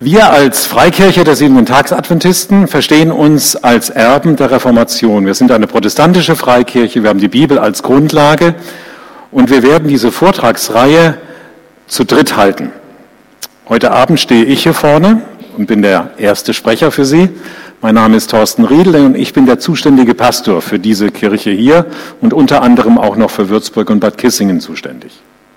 Wir als Freikirche der Siebenten-Tags-Adventisten verstehen uns als Erben der Reformation. Wir sind eine protestantische Freikirche, wir haben die Bibel als Grundlage und wir werden diese Vortragsreihe zu dritt halten. Heute Abend stehe ich hier vorne und bin der erste Sprecher für Sie. Mein Name ist Thorsten Riedel und ich bin der zuständige Pastor für diese Kirche hier und unter anderem auch noch für Würzburg und Bad Kissingen zuständig.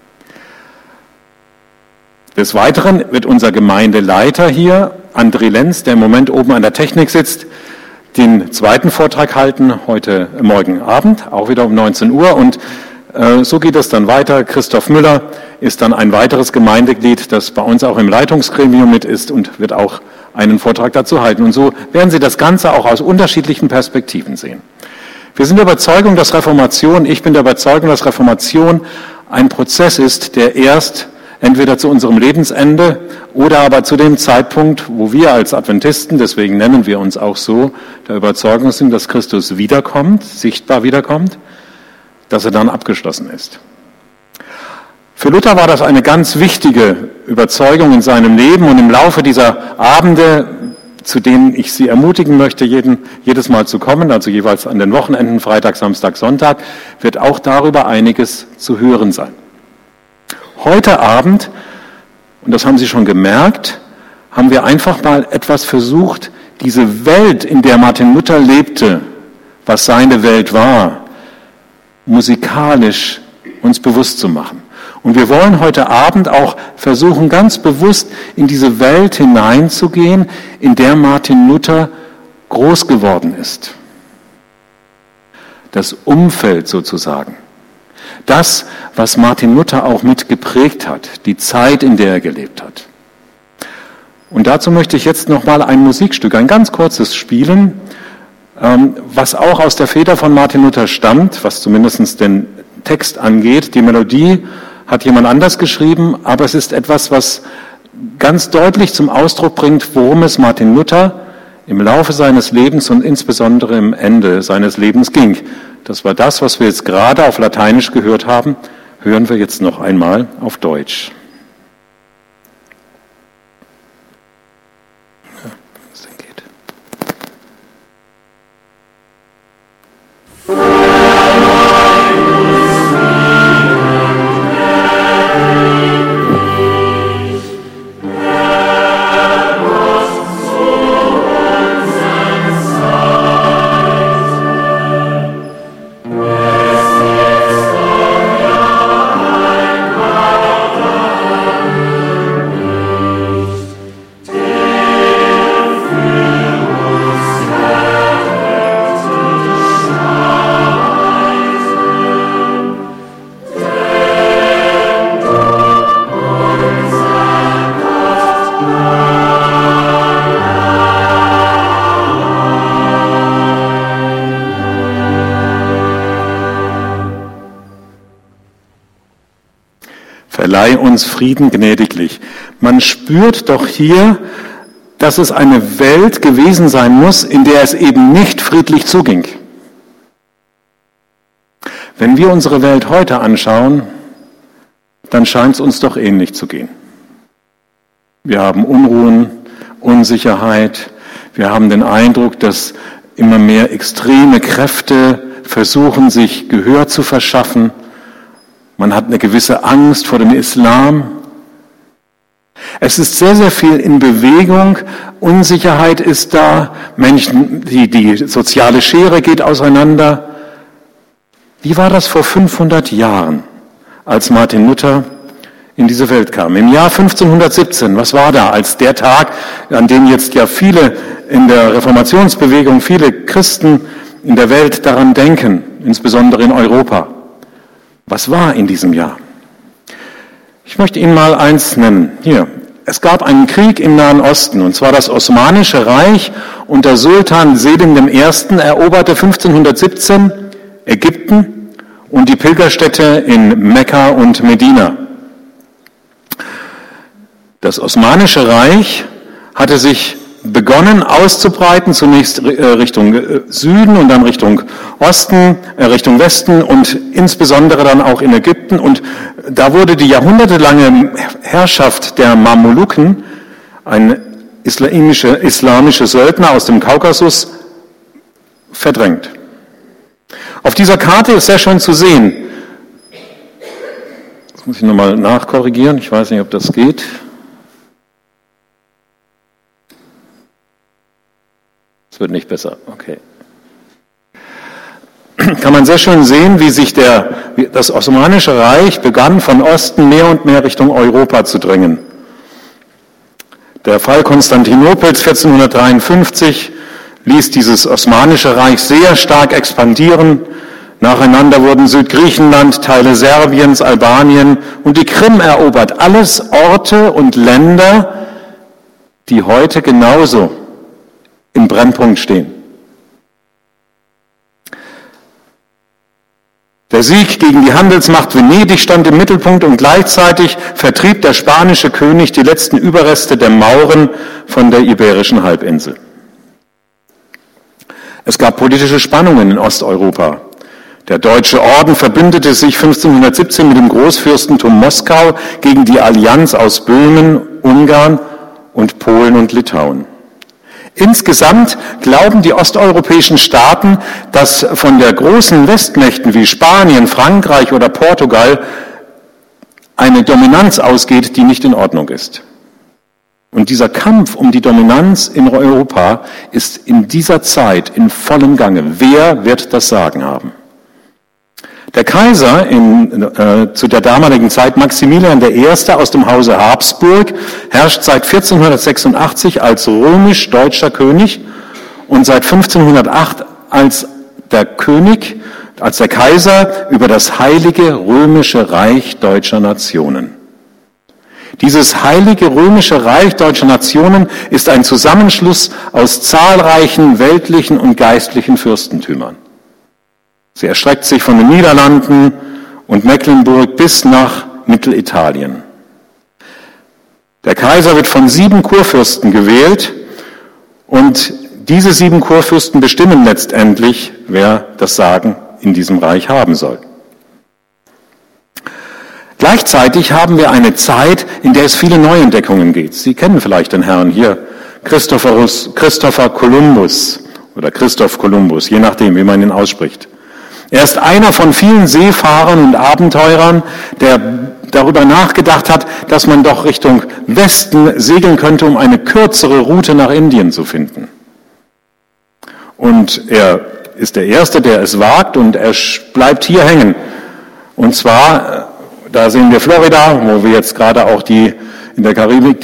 Des Weiteren wird unser Gemeindeleiter hier, André Lenz, der im Moment oben an der Technik sitzt, den zweiten Vortrag halten, heute morgen Abend, auch wieder um 19 Uhr. Und so geht es dann weiter. Christoph Müller ist dann ein weiteres Gemeindeglied, das bei uns auch im Leitungsgremium mit ist und wird auch einen Vortrag dazu halten. Und so werden Sie das Ganze auch aus unterschiedlichen Perspektiven sehen. Wir sind der Überzeugung, dass ich bin der Überzeugung, dass Reformation ein Prozess ist, der erst entweder zu unserem Lebensende oder aber zu dem Zeitpunkt, wo wir als Adventisten, deswegen nennen wir uns auch so, der Überzeugung sind, dass Christus wiederkommt, sichtbar wiederkommt, dass er dann abgeschlossen ist. Für Luther war das eine ganz wichtige Überzeugung in seinem Leben und im Laufe dieser Abende, zu denen ich Sie ermutigen möchte, jedes Mal zu kommen, also jeweils an den Wochenenden, Freitag, Samstag, Sonntag, wird auch darüber einiges zu hören sein. Heute Abend, und das haben Sie schon gemerkt, haben wir einfach mal etwas versucht, diese Welt, in der Martin Luther lebte, was seine Welt war, musikalisch uns bewusst zu machen. Und wir wollen heute Abend auch versuchen, ganz bewusst in diese Welt hineinzugehen, in der Martin Luther groß geworden ist. Das Umfeld sozusagen. Das, was Martin Luther auch mit geprägt hat, die Zeit, in der er gelebt hat. Und dazu möchte ich jetzt nochmal ein Musikstück, ein ganz kurzes spielen, was auch aus der Feder von Martin Luther stammt, was zumindest den Text angeht. Die Melodie hat jemand anders geschrieben, aber es ist etwas, was ganz deutlich zum Ausdruck bringt, worum es Martin Luther im Laufe seines Lebens und insbesondere im Ende seines Lebens ging. Das war das, was wir jetzt gerade auf Lateinisch gehört haben, hören wir jetzt noch einmal auf Deutsch. Ja, wie es denn geht. Verleih uns Frieden gnädiglich. Man spürt doch hier, dass es eine Welt gewesen sein muss, in der es eben nicht friedlich zuging. Wenn wir unsere Welt heute anschauen, dann scheint es uns doch ähnlich zu gehen. Wir haben Unruhen, Unsicherheit, wir haben den Eindruck, dass immer mehr extreme Kräfte versuchen, sich Gehör zu verschaffen. Man hat eine gewisse Angst vor dem Islam. Es ist sehr, sehr viel in Bewegung. Unsicherheit ist da. Menschen, die soziale Schere geht auseinander. Wie war das vor 500 Jahren, als Martin Luther in diese Welt kam? Im Jahr 1517, was war da als der Tag, an dem jetzt ja viele in der Reformationsbewegung, viele Christen in der Welt daran denken, insbesondere in Europa? Was war in diesem Jahr? Ich möchte Ihnen mal eins nennen. Hier. Es gab einen Krieg im Nahen Osten, und zwar das Osmanische Reich unter Sultan Selim I. eroberte 1517 Ägypten und die Pilgerstätte in Mekka und Medina. Das Osmanische Reich hatte sich begonnen auszubreiten, zunächst Richtung Süden und dann Richtung Osten, Richtung Westen und insbesondere dann auch in Ägypten. Und da wurde die jahrhundertelange Herrschaft der Mameluken, ein islamische Söldner aus dem Kaukasus verdrängt. Auf dieser Karte ist sehr schön zu sehen. Das muss ich nochmal nachkorrigieren. Ich weiß nicht, ob das geht. Es wird nicht besser. Okay. Kann man sehr schön sehen, wie sich das Osmanische Reich begann, von Osten mehr und mehr Richtung Europa zu drängen. Der Fall Konstantinopels 1453 ließ dieses Osmanische Reich sehr stark expandieren. Nacheinander wurden Südgriechenland, Teile Serbiens, Albanien und die Krim erobert. Alles Orte und Länder, die heute genauso im Brennpunkt stehen. Der Sieg gegen die Handelsmacht Venedig stand im Mittelpunkt und gleichzeitig vertrieb der spanische König die letzten Überreste der Mauren von der Iberischen Halbinsel. Es gab politische Spannungen in Osteuropa. Der Deutsche Orden verbündete sich 1517 mit dem Großfürstentum Moskau gegen die Allianz aus Böhmen, Ungarn und Polen und Litauen. Insgesamt glauben die osteuropäischen Staaten, dass von der großen Westmächten wie Spanien, Frankreich oder Portugal eine Dominanz ausgeht, die nicht in Ordnung ist. Und dieser Kampf um die Dominanz in Europa ist in dieser Zeit in vollem Gange. Wer wird das Sagen haben? Der Kaiser zu der damaligen Zeit, Maximilian I. aus dem Hause Habsburg, herrscht seit 1486 als römisch-deutscher König und seit 1508 als der Kaiser über das Heilige Römische Reich deutscher Nationen. Dieses Heilige Römische Reich deutscher Nationen ist ein Zusammenschluss aus zahlreichen weltlichen und geistlichen Fürstentümern. Sie erstreckt sich von den Niederlanden und Mecklenburg bis nach Mittelitalien. Der Kaiser wird von 7 Kurfürsten gewählt und diese 7 Kurfürsten bestimmen letztendlich, wer das Sagen in diesem Reich haben soll. Gleichzeitig haben wir eine Zeit, in der es viele Neuentdeckungen gibt. Sie kennen vielleicht den Herrn hier, Christopher Columbus oder Christoph Kolumbus, je nachdem, wie man ihn ausspricht. Er ist einer von vielen Seefahrern und Abenteurern, der darüber nachgedacht hat, dass man doch Richtung Westen segeln könnte, um eine kürzere Route nach Indien zu finden. Und er ist der Erste, der es wagt, und er bleibt hier hängen. Und zwar, da sehen wir Florida, wo wir jetzt gerade auch in der Karibik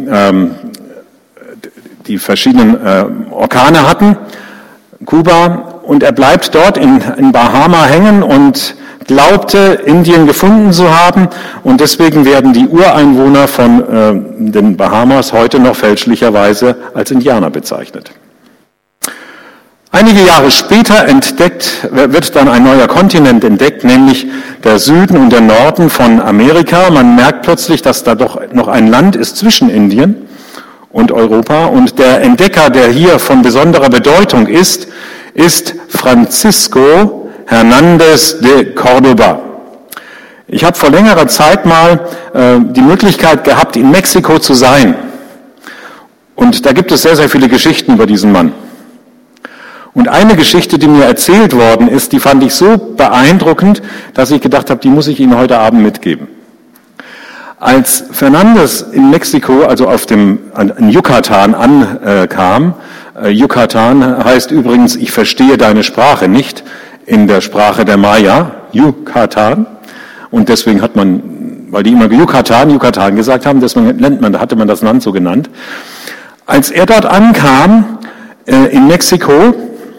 die verschiedenen Orkane hatten, Kuba. Und er bleibt dort in Bahama hängen und glaubte, Indien gefunden zu haben. Und deswegen werden die Ureinwohner von den Bahamas heute noch fälschlicherweise als Indianer bezeichnet. Einige Jahre später wird dann ein neuer Kontinent entdeckt, nämlich der Süden und der Norden von Amerika. Man merkt plötzlich, dass da doch noch ein Land ist zwischen Indien und Europa. Und der Entdecker, der hier von besonderer Bedeutung ist Francisco Hernández de Córdoba. Ich habe vor längerer Zeit mal die Möglichkeit gehabt, in Mexiko zu sein. Und da gibt es sehr, sehr viele Geschichten über diesen Mann. Und eine Geschichte, die mir erzählt worden ist, die fand ich so beeindruckend, dass ich gedacht habe, die muss ich Ihnen heute Abend mitgeben. Als Fernández in Mexiko, also in Yucatan ankam, Yucatan heißt übrigens, ich verstehe deine Sprache nicht, in der Sprache der Maya, Yucatan. Und deswegen hat man, weil die immer Yucatan gesagt haben, deswegen hatte man das Land so genannt. Als er dort ankam, in Mexiko,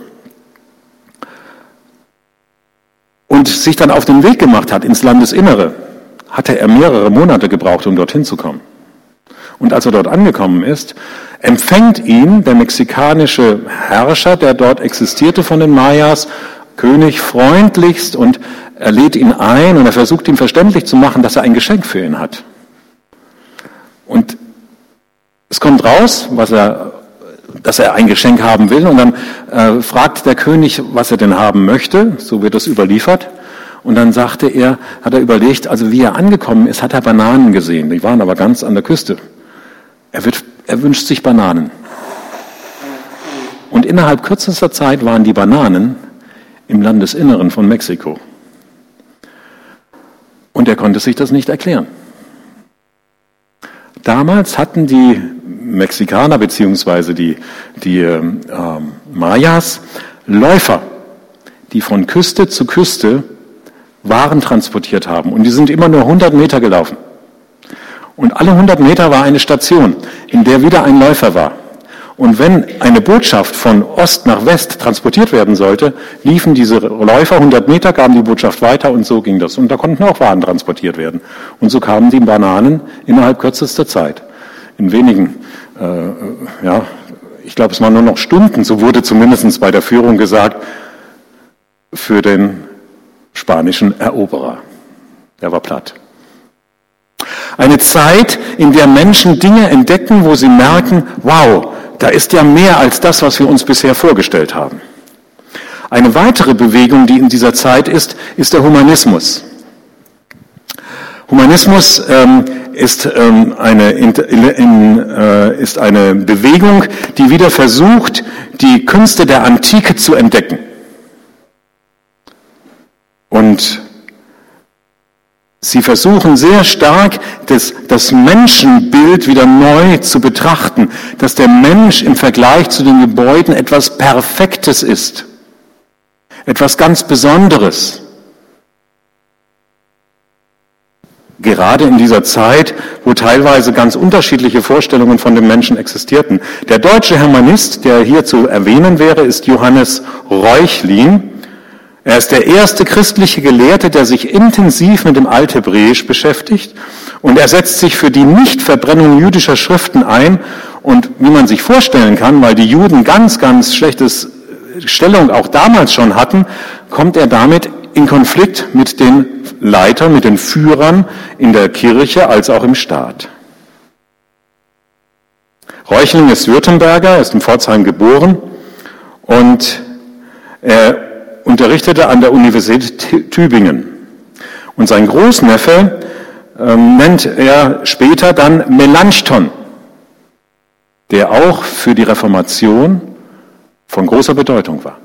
und sich dann auf den Weg gemacht hat ins Landesinnere, hatte er mehrere Monate gebraucht, um dorthin zu kommen. Und als er dort angekommen ist, empfängt ihn der mexikanische Herrscher, der dort existierte von den Mayas, König, freundlichst, und er lädt ihn ein und er versucht ihm verständlich zu machen, dass er ein Geschenk für ihn hat. Und es kommt raus, dass er ein Geschenk haben will, und dann fragt der König, was er denn haben möchte, so wird es überliefert. Und dann hat er überlegt, also wie er angekommen ist, hat er Bananen gesehen, die waren aber ganz an der Küste. Er er wünscht sich Bananen. Und innerhalb kürzester Zeit waren die Bananen im Landesinneren von Mexiko. Und er konnte sich das nicht erklären. Damals hatten die Mexikaner bzw. die Mayas Läufer, die von Küste zu Küste Waren transportiert haben. Und die sind immer nur 100 Meter gelaufen. Und alle 100 Meter war eine Station, in der wieder ein Läufer war. Und wenn eine Botschaft von Ost nach West transportiert werden sollte, liefen diese Läufer 100 Meter, gaben die Botschaft weiter und so ging das. Und da konnten auch Waren transportiert werden. Und so kamen die Bananen innerhalb kürzester Zeit. In wenigen, ich glaube, es waren nur noch Stunden, so wurde zumindest bei der Führung gesagt, für den spanischen Eroberer. Der war platt. Eine Zeit, in der Menschen Dinge entdecken, wo sie merken, wow, da ist ja mehr als das, was wir uns bisher vorgestellt haben. Eine weitere Bewegung, die in dieser Zeit ist der Humanismus. Humanismus ist eine Bewegung, die wieder versucht, die Künste der Antike zu entdecken. Und sie versuchen sehr stark, das Menschenbild wieder neu zu betrachten, dass der Mensch im Vergleich zu den Gebäuden etwas Perfektes ist, etwas ganz Besonderes. Gerade in dieser Zeit, wo teilweise ganz unterschiedliche Vorstellungen von dem Menschen existierten. Der deutsche Humanist, der hier zu erwähnen wäre, ist Johannes Reuchlin. Er ist der erste christliche Gelehrte, der sich intensiv mit dem Althebräisch beschäftigt, und er setzt sich für die Nichtverbrennung jüdischer Schriften ein. Und wie man sich vorstellen kann, weil die Juden ganz, ganz schlechtes Stellung auch damals schon hatten, kommt er damit in Konflikt mit den Leitern, mit den Führern in der Kirche als auch im Staat. Reuchlin ist Württemberger, er ist in Pforzheim geboren und er unterrichtete an der Universität Tübingen. Und sein Großneffe nennt er später dann Melanchthon, der auch für die Reformation von großer Bedeutung war.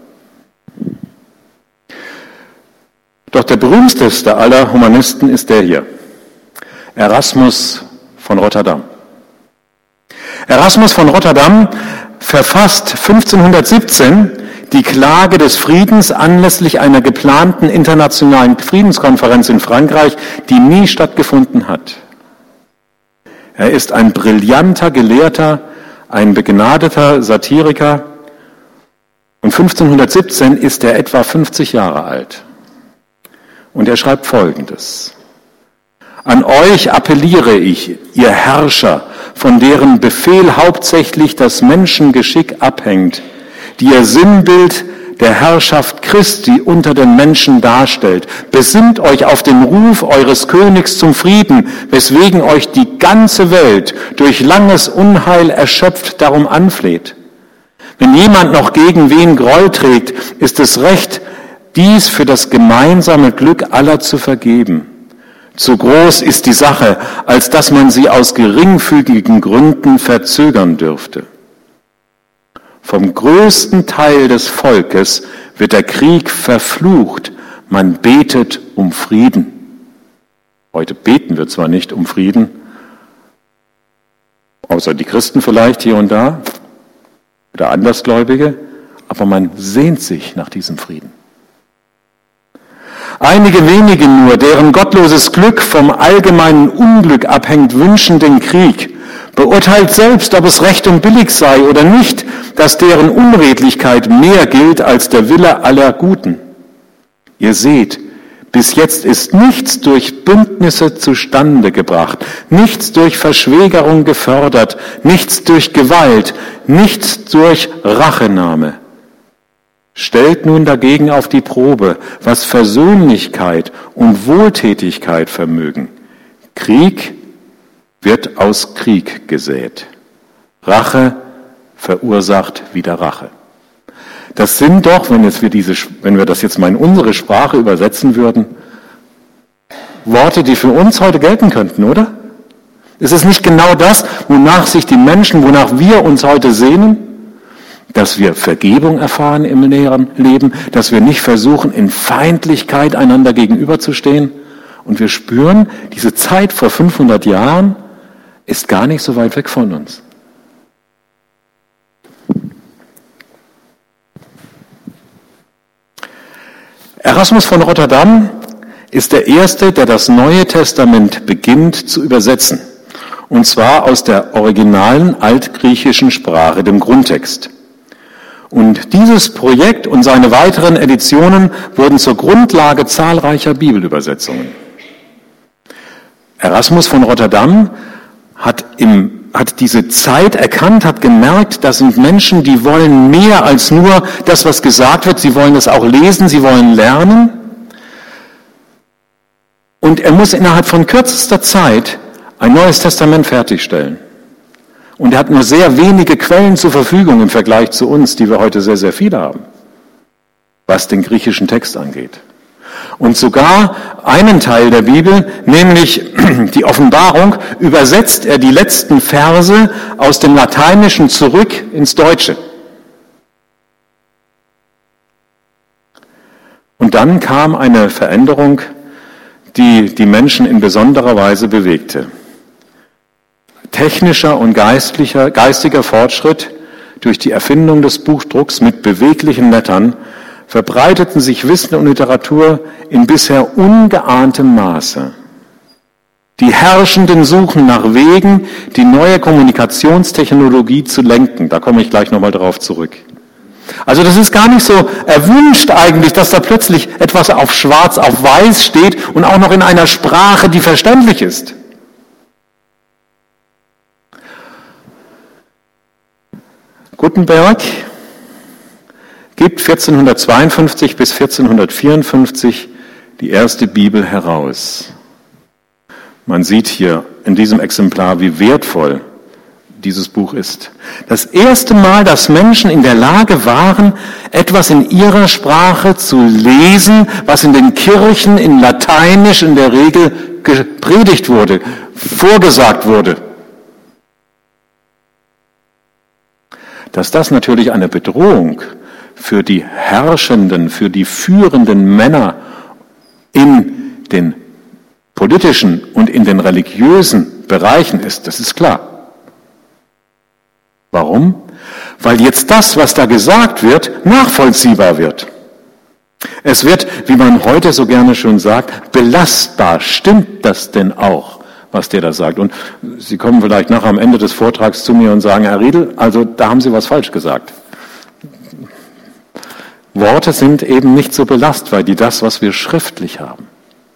Doch der berühmteste aller Humanisten ist der hier, Erasmus von Rotterdam. Erasmus von Rotterdam verfasst 1517 die Klage des Friedens anlässlich einer geplanten internationalen Friedenskonferenz in Frankreich, die nie stattgefunden hat. Er ist ein brillanter Gelehrter, ein begnadeter Satiriker, und 1517 ist er etwa 50 Jahre alt. Und er schreibt Folgendes: An euch appelliere ich, ihr Herrscher, von deren Befehl hauptsächlich das Menschengeschick abhängt, die ihr Sinnbild der Herrschaft Christi unter den Menschen darstellt. Besinnt euch auf den Ruf eures Königs zum Frieden, weswegen euch die ganze Welt durch langes Unheil erschöpft darum anfleht. Wenn jemand noch gegen wen Groll trägt, ist es recht, dies für das gemeinsame Glück aller zu vergeben. Zu groß ist die Sache, als dass man sie aus geringfügigen Gründen verzögern dürfte. Vom größten Teil des Volkes wird der Krieg verflucht. Man betet um Frieden. Heute beten wir zwar nicht um Frieden, außer die Christen vielleicht hier und da oder Andersgläubige, aber man sehnt sich nach diesem Frieden. Einige wenige nur, deren gottloses Glück vom allgemeinen Unglück abhängt, wünschen den Krieg. Beurteilt selbst, ob es recht und billig sei oder nicht, dass deren Unredlichkeit mehr gilt als der Wille aller Guten. Ihr seht, bis jetzt ist nichts durch Bündnisse zustande gebracht, nichts durch Verschwägerung gefördert, nichts durch Gewalt, nichts durch Rachenahme. Stellt nun dagegen auf die Probe, was Versöhnlichkeit und Wohltätigkeit vermögen. Krieg wird aus Krieg gesät. Rache verursacht wieder Rache. Das sind doch, wenn wir das jetzt mal in unsere Sprache übersetzen würden, Worte, die für uns heute gelten könnten, oder? Ist es nicht genau das, wonach sich die Menschen, wonach wir uns heute sehnen? Dass wir Vergebung erfahren im näheren Leben, dass wir nicht versuchen, in Feindlichkeit einander gegenüberzustehen. Und wir spüren, diese Zeit vor 500 Jahren ist gar nicht so weit weg von uns. Erasmus von Rotterdam ist der Erste, der das Neue Testament beginnt zu übersetzen. Und zwar aus der originalen altgriechischen Sprache, dem Grundtext. Und dieses Projekt und seine weiteren Editionen wurden zur Grundlage zahlreicher Bibelübersetzungen. Erasmus von Rotterdam hat diese Zeit erkannt, hat gemerkt, das sind Menschen, die wollen mehr als nur das, was gesagt wird. Sie wollen es auch lesen, sie wollen lernen. Und er muss innerhalb von kürzester Zeit ein neues Testament fertigstellen. Und er hat nur sehr wenige Quellen zur Verfügung im Vergleich zu uns, die wir heute sehr, sehr viele haben, was den griechischen Text angeht. Und sogar einen Teil der Bibel, nämlich die Offenbarung, übersetzt er die letzten Verse aus dem Lateinischen zurück ins Deutsche. Und dann kam eine Veränderung, die die Menschen in besonderer Weise bewegte. Technischer und geistiger Fortschritt durch die Erfindung des Buchdrucks mit beweglichen Lettern verbreiteten sich Wissen und Literatur in bisher ungeahntem Maße. Die Herrschenden suchen nach Wegen, die neue Kommunikationstechnologie zu lenken. Da komme ich gleich nochmal darauf zurück. Also das ist gar nicht so erwünscht eigentlich, dass da plötzlich etwas auf Schwarz auf Weiß steht und auch noch in einer Sprache, die verständlich ist. Gutenberg gibt 1452 bis 1454 die erste Bibel heraus. Man sieht hier in diesem Exemplar, wie wertvoll dieses Buch ist. Das erste Mal, dass Menschen in der Lage waren, etwas in ihrer Sprache zu lesen, was in den Kirchen in Lateinisch in der Regel gepredigt wurde, vorgesagt wurde. Dass das natürlich eine Bedrohung für die Herrschenden, für die führenden Männer in den politischen und in den religiösen Bereichen ist, das ist klar. Warum? Weil jetzt das, was da gesagt wird, nachvollziehbar wird. Es wird, wie man heute so gerne schon sagt, belastbar. Stimmt das denn auch, was der da sagt? Und Sie kommen vielleicht nachher am Ende des Vortrags zu mir und sagen, Herr Riedel, also da haben Sie was falsch gesagt. Worte sind eben nicht so belastbar, wie das, was wir schriftlich haben.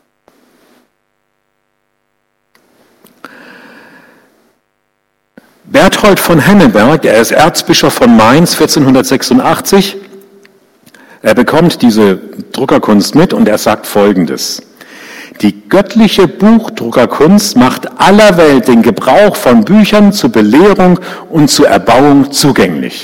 Berthold von Henneberg, er ist Erzbischof von Mainz 1486, er bekommt diese Druckerkunst mit und er sagt Folgendes: Die göttliche Buchdruckerkunst macht aller Welt den Gebrauch von Büchern zur Belehrung und zur Erbauung zugänglich.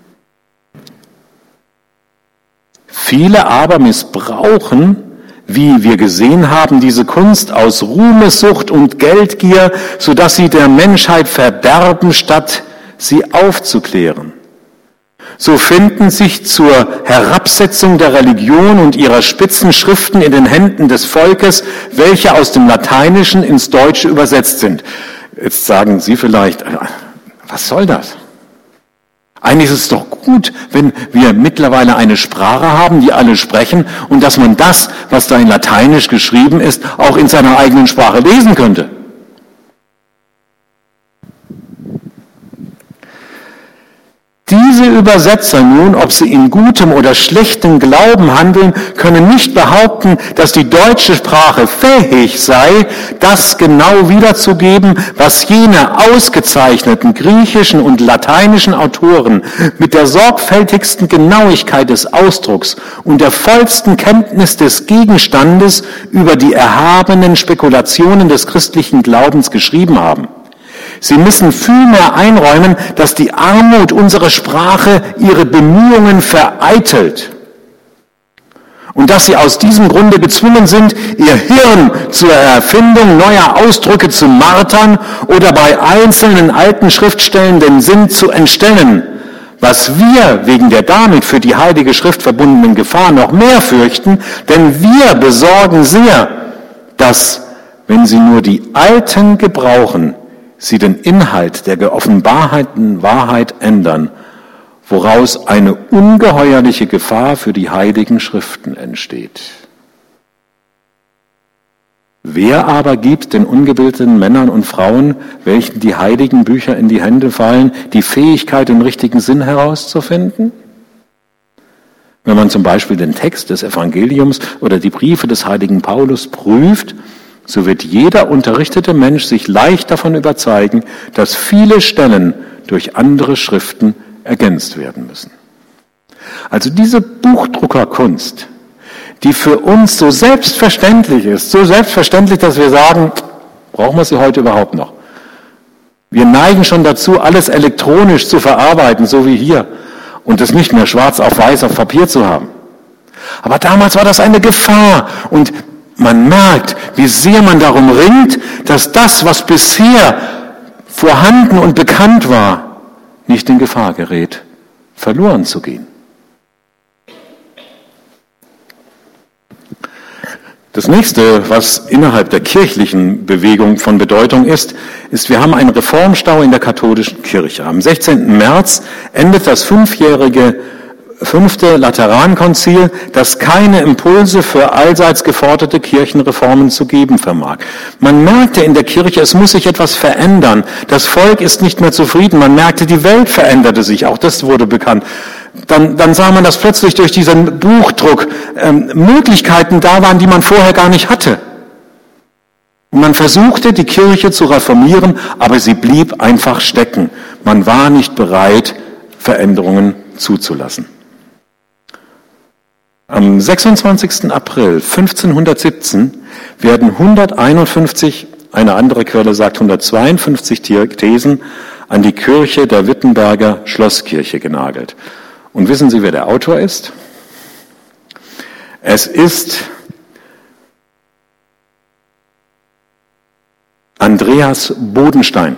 Viele aber missbrauchen, wie wir gesehen haben, diese Kunst aus Ruhmessucht und Geldgier, sodass sie der Menschheit verderben, statt sie aufzuklären. So finden sich zur Herabsetzung der Religion und ihrer Spitzenschriften in den Händen des Volkes, welche aus dem Lateinischen ins Deutsche übersetzt sind. Jetzt sagen Sie vielleicht, was soll das? Eigentlich ist es doch gut, wenn wir mittlerweile eine Sprache haben, die alle sprechen und dass man das, was da in Lateinisch geschrieben ist, auch in seiner eigenen Sprache lesen könnte. Diese Übersetzer nun, ob sie in gutem oder schlechtem Glauben handeln, können nicht behaupten, dass die deutsche Sprache fähig sei, das genau wiederzugeben, was jene ausgezeichneten griechischen und lateinischen Autoren mit der sorgfältigsten Genauigkeit des Ausdrucks und der vollsten Kenntnis des Gegenstandes über die erhabenen Spekulationen des christlichen Glaubens geschrieben haben. Sie müssen vielmehr einräumen, dass die Armut unserer Sprache ihre Bemühungen vereitelt Und dass sie aus diesem Grunde gezwungen sind, ihr Hirn zur Erfindung neuer Ausdrücke zu martern oder bei einzelnen alten Schriftstellen den Sinn zu entstellen, was wir wegen der damit für die Heilige Schrift verbundenen Gefahr noch mehr fürchten, denn wir besorgen sehr, dass, wenn sie nur die Alten gebrauchen, sie den Inhalt der geoffenbarten Wahrheit ändern, woraus eine ungeheuerliche Gefahr für die heiligen Schriften entsteht. Wer aber gibt den ungebildeten Männern und Frauen, welchen die heiligen Bücher in die Hände fallen, die Fähigkeit, den richtigen Sinn herauszufinden? Wenn man zum Beispiel den Text des Evangeliums oder die Briefe des heiligen Paulus prüft, so wird jeder unterrichtete Mensch sich leicht davon überzeugen, dass viele Stellen durch andere Schriften ergänzt werden müssen. Also diese Buchdruckerkunst, die für uns so selbstverständlich ist, so selbstverständlich, dass wir sagen, brauchen wir sie heute überhaupt noch? Wir neigen schon dazu, alles elektronisch zu verarbeiten, so wie hier, und es nicht mehr schwarz auf weiß auf Papier zu haben. Aber damals war das eine Gefahr und man merkt, wie sehr man darum ringt, dass das, was bisher vorhanden und bekannt war, nicht in Gefahr gerät, verloren zu gehen. Das nächste, was innerhalb der kirchlichen Bewegung von Bedeutung ist, wir haben einen Reformstau in der katholischen Kirche. Am 16. März endet das 5. Laterankonzil, das keine Impulse für allseits geforderte Kirchenreformen zu geben vermag. Man merkte in der Kirche, es muss sich etwas verändern. Das Volk ist nicht mehr zufrieden. Man merkte, die Welt veränderte sich. Auch das wurde bekannt. Dann sah man, dass plötzlich durch diesen Buchdruck Möglichkeiten da waren, die man vorher gar nicht hatte. Und man versuchte, die Kirche zu reformieren, aber sie blieb einfach stecken. Man war nicht bereit, Veränderungen zuzulassen. Am 26. April 1517 werden 151, eine andere Quelle sagt 152 Thesen an die Kirche der Wittenberger Schlosskirche genagelt. Und wissen Sie, wer der Autor ist? Es ist Andreas Bodenstein,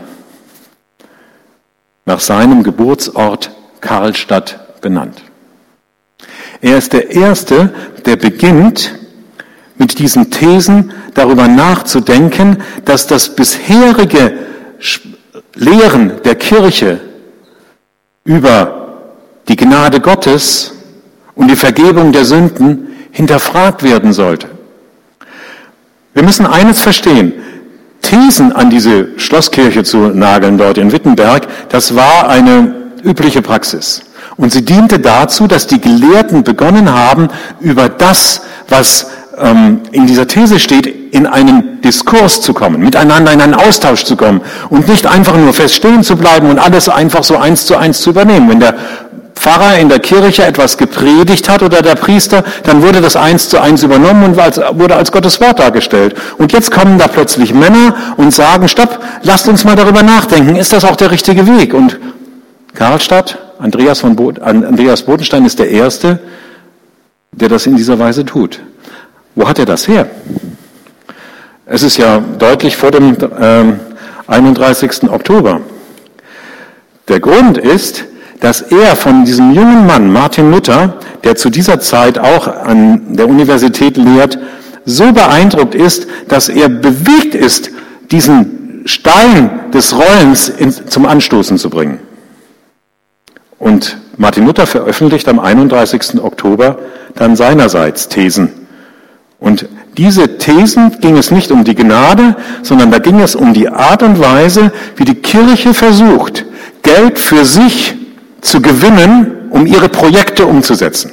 nach seinem Geburtsort Karlstadt benannt. Er ist der Erste, der beginnt, mit diesen Thesen darüber nachzudenken, dass das bisherige Lehren der Kirche über die Gnade Gottes und die Vergebung der Sünden hinterfragt werden sollte. Wir müssen eines verstehen: Thesen an diese Schlosskirche zu nageln dort in Wittenberg, das war eine übliche Praxis. Und sie diente dazu, dass die Gelehrten begonnen haben, über das, was in dieser These steht, in einen Diskurs zu kommen, miteinander in einen Austausch zu kommen und nicht einfach nur feststehen zu bleiben und alles einfach so 1:1 zu übernehmen. Wenn der Pfarrer in der Kirche etwas gepredigt hat oder der Priester, dann wurde das 1:1 übernommen und wurde als Gottes Wort dargestellt. Und jetzt kommen da plötzlich Männer und sagen, stopp, lasst uns mal darüber nachdenken, ist das auch der richtige Weg? Und Karlstadt, Andreas Bodenstein ist der Erste, der das in dieser Weise tut. Wo hat er das her? Es ist ja deutlich vor dem 31. Oktober. Der Grund ist, dass er von diesem jungen Mann, Martin Luther, der zu dieser Zeit auch an der Universität lehrt, so beeindruckt ist, dass er bewegt ist, diesen Stein des Rollens zum Anstoßen zu bringen. Und Martin Luther veröffentlicht am 31. Oktober dann seinerseits Thesen. Und diese Thesen ging es nicht um die Gnade, sondern da ging es um die Art und Weise, wie die Kirche versucht, Geld für sich zu gewinnen, um ihre Projekte umzusetzen.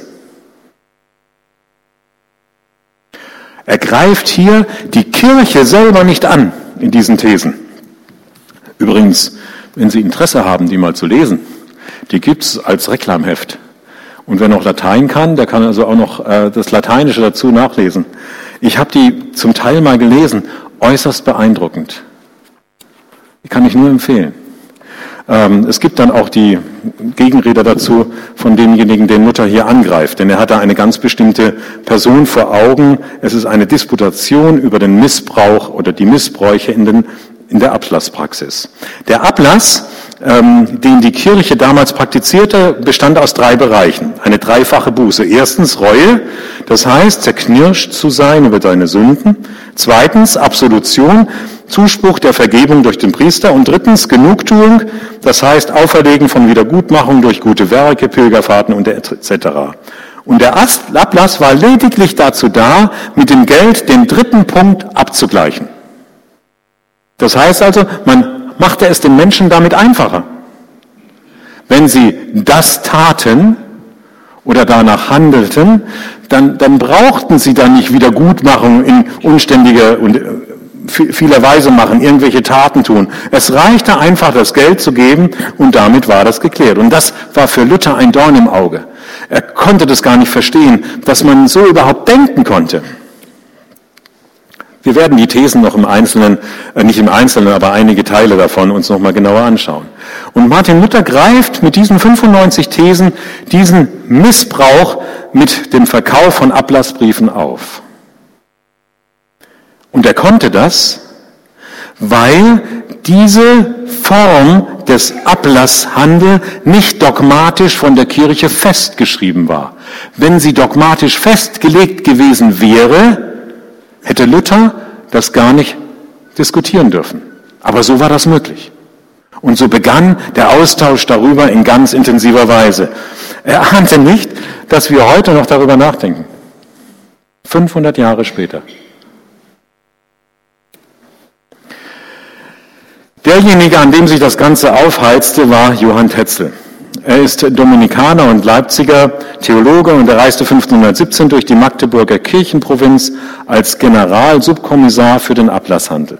Er greift hier die Kirche selber nicht an in diesen Thesen. Übrigens, wenn Sie Interesse haben, die mal zu lesen, die gibt es als Reklamheft. Und wer noch Latein kann, der kann also auch noch das Lateinische dazu nachlesen. Ich habe die zum Teil mal gelesen, äußerst beeindruckend. Die kann ich nur empfehlen. Es gibt dann auch die Gegenrede dazu von demjenigen, den Luther hier angreift. Denn er hat da eine ganz bestimmte Person vor Augen. Es ist eine Disputation über den Missbrauch oder die Missbräuche in der Ablasspraxis. Der Ablass, den die Kirche damals praktizierte, bestand aus 3 Bereichen. Eine dreifache Buße. Erstens Reue, das heißt zerknirscht zu sein über deine Sünden. Zweitens Absolution, Zuspruch der Vergebung durch den Priester. Und drittens Genugtuung, das heißt Auferlegen von Wiedergutmachung durch gute Werke, Pilgerfahrten und etc. Und der Ablass war lediglich dazu da, mit dem Geld den 3. Punkt abzugleichen. Das heißt also, man machte es den Menschen damit einfacher. Wenn sie das taten oder danach handelten, dann brauchten sie dann nicht Wiedergutmachung in unständiger und vieler Weise machen, irgendwelche Taten tun. Es reichte einfach, das Geld zu geben und damit war das geklärt. Und das war für Luther ein Dorn im Auge. Er konnte das gar nicht verstehen, dass man so überhaupt denken konnte. Wir werden die Thesen noch im Einzelnen, nicht im Einzelnen, aber einige Teile davon uns nochmal genauer anschauen. Und Martin Luther greift mit diesen 95 Thesen diesen Missbrauch mit dem Verkauf von Ablassbriefen auf. Und er konnte das, weil diese Form des Ablasshandels nicht dogmatisch von der Kirche festgeschrieben war. Wenn sie dogmatisch festgelegt gewesen wäre, hätte Luther das gar nicht diskutieren dürfen. Aber so war das möglich. Und so begann der Austausch darüber in ganz intensiver Weise. Er ahnte nicht, dass wir heute noch darüber nachdenken. 500 Jahre später. Derjenige, an dem sich das Ganze aufheizte, war Johann Tetzel. Er ist Dominikaner und Leipziger Theologe und er reiste 1517 durch die Magdeburger Kirchenprovinz als Generalsubkommissar für den Ablasshandel.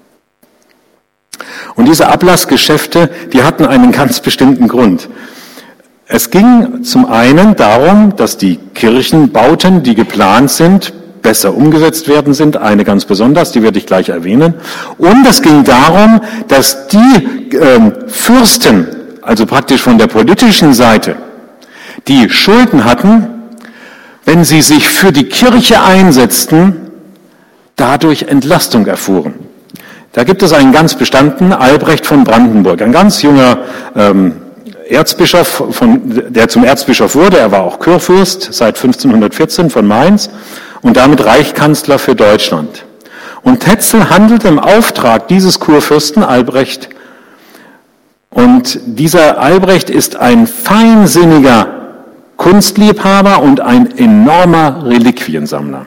Und diese Ablassgeschäfte, die hatten einen ganz bestimmten Grund. Es ging zum einen darum, dass die Kirchenbauten, die geplant sind, besser umgesetzt werden sind, eine ganz besonders, die werde ich gleich erwähnen. Und es ging darum, dass die Fürsten, also praktisch von der politischen Seite, die Schulden hatten, wenn sie sich für die Kirche einsetzten, dadurch Entlastung erfuhren. Da gibt es einen ganz Bestandten, Albrecht von Brandenburg, ein ganz junger Erzbischof, der zum Erzbischof wurde. Er war auch Kurfürst seit 1514 von Mainz und damit Reichskanzler für Deutschland. Und Tetzel handelte im Auftrag dieses Kurfürsten Albrecht. Und dieser Albrecht ist ein feinsinniger Kunstliebhaber und ein enormer Reliquiensammler.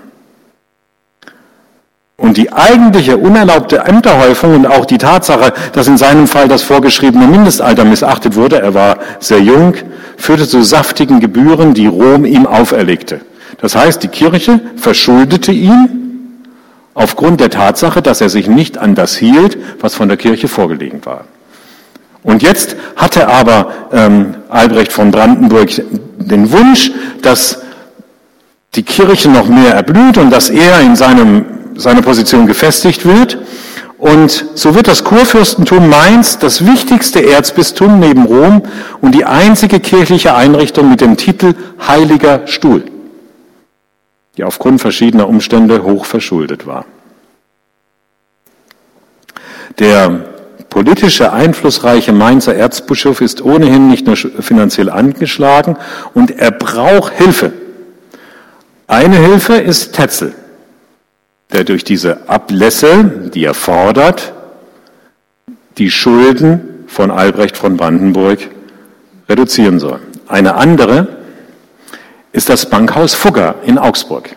Und die eigentliche unerlaubte Ämterhäufung und auch die Tatsache, dass in seinem Fall das vorgeschriebene Mindestalter missachtet wurde, er war sehr jung, führte zu saftigen Gebühren, die Rom ihm auferlegte. Das heißt, die Kirche verschuldete ihn aufgrund der Tatsache, dass er sich nicht an das hielt, was von der Kirche vorgelegen war. Und jetzt hatte aber Albrecht von Brandenburg den Wunsch, dass die Kirche noch mehr erblüht und dass er in seiner Position gefestigt wird. Und so wird das Kurfürstentum Mainz das wichtigste Erzbistum neben Rom und die einzige kirchliche Einrichtung mit dem Titel Heiliger Stuhl, die aufgrund verschiedener Umstände hoch verschuldet war. Der politische, einflussreiche Mainzer Erzbischof ist ohnehin nicht nur finanziell angeschlagen und er braucht Hilfe. Eine Hilfe ist Tetzel, der durch diese Ablässe, die er fordert, die Schulden von Albrecht von Brandenburg reduzieren soll. Eine andere ist das Bankhaus Fugger in Augsburg.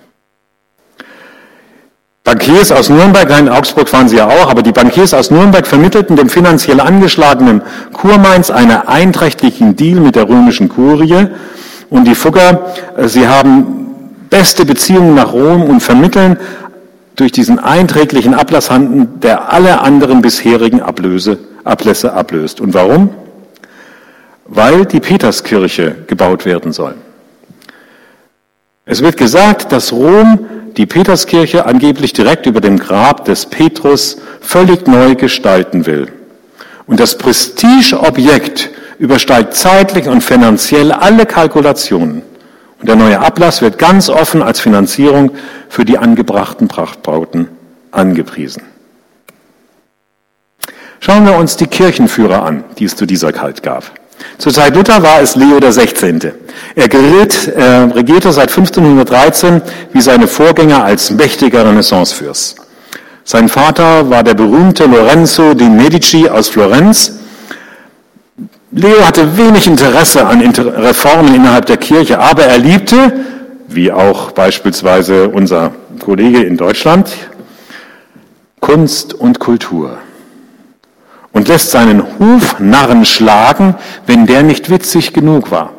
Bankiers aus Nürnberg, in Augsburg waren sie ja auch, aber die Bankiers aus Nürnberg vermittelten dem finanziell angeschlagenen Kurmainz einen einträchtigen Deal mit der römischen Kurie. Und die Fugger, sie haben beste Beziehungen nach Rom und vermitteln durch diesen einträglichen Ablasshandel, der alle anderen bisherigen Ablässe ablöst. Und warum? Weil die Peterskirche gebaut werden soll. Es wird gesagt, dass Rom die Peterskirche angeblich direkt über dem Grab des Petrus völlig neu gestalten will. Und das Prestigeobjekt übersteigt zeitlich und finanziell alle Kalkulationen. Und der neue Ablass wird ganz offen als Finanzierung für die angebrachten Prachtbauten angepriesen. Schauen wir uns die Kirchenführer an, die es zu dieser Zeit gab. Zur Zeit Luther war es Leo XVI. Er regierte seit 1513 wie seine Vorgänger als mächtiger Renaissancefürst. Sein Vater war der berühmte Lorenzo de' Medici aus Florenz. Leo hatte wenig Interesse an Reformen innerhalb der Kirche, aber er liebte, wie auch beispielsweise unser Kollege in Deutschland, Kunst und Kultur. Und lässt seinen Hofnarren schlagen, wenn der nicht witzig genug war.